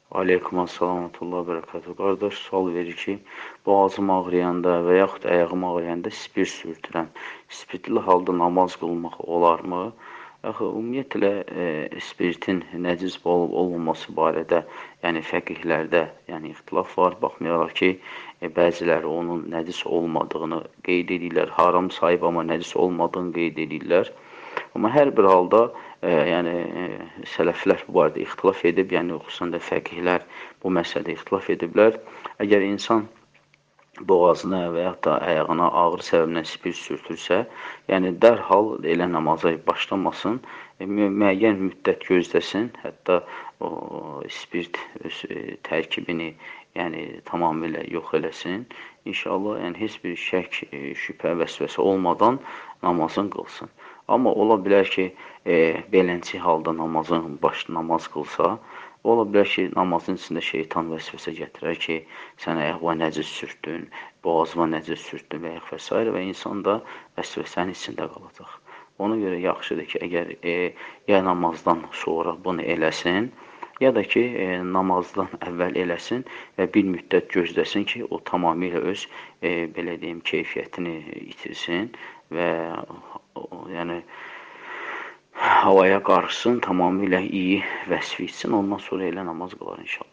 Aleykum assalam və bərəkatuhu. Qardaş sual verir ki, boğazım ağrıyanda və yaxud ayağım ağrıyanda spirt sürtürəm. Spirtli halda namaz qılmaq olarmı? Axı, ümumiyyətlə, spirtin nəcis olub olmaması barədə, yəni fəqihlərdə ixtilaf var. Baxmayaraq ki, bəziləri onun nəcis olmadığını qeyd edirlər, haram sayıb, amma nəcis olmadığını qeyd edirlər. Amma hər bir halda sələflər bu barədə ixtilaf edib, xüsusən də fəqihlər bu məsələdə ixtilaf ediblər. Əgər insan boğazına və yaxud da ayağına ağrı səbəbindən spirt sürtürsə, dərhal elə namaza başlamasın, müəyyən müddət gözləsin, hətta o spirt öz tərkibini tamamilə yox eləsin. İnşallah, heç bir şək, şübhə, vəsvəsə olmadan namazını qılsın. Amma ola bilər ki, beləncə halda namaz qılsa, ola bilər ki, namazın içində şeytan vəsvəsə gətirər ki, sən ayağına nəcis sürtdün, boğazına nəcis sürtdün və yaxud və s. və insan da vəsvəsənin içində qalacaq. Ona görə yaxşıdır ki, əgər ya namazdan sonra bunu eləsin, ya da ki, namazdan əvvəl eləsin və bir müddət gözləsin ki, o tamamilə öz, belə deyim, keyfiyyətini itirsin və havaya qarışsın, tamamilə iyi vəsf etsin, ondan sonra elə namaz qılar inşallah.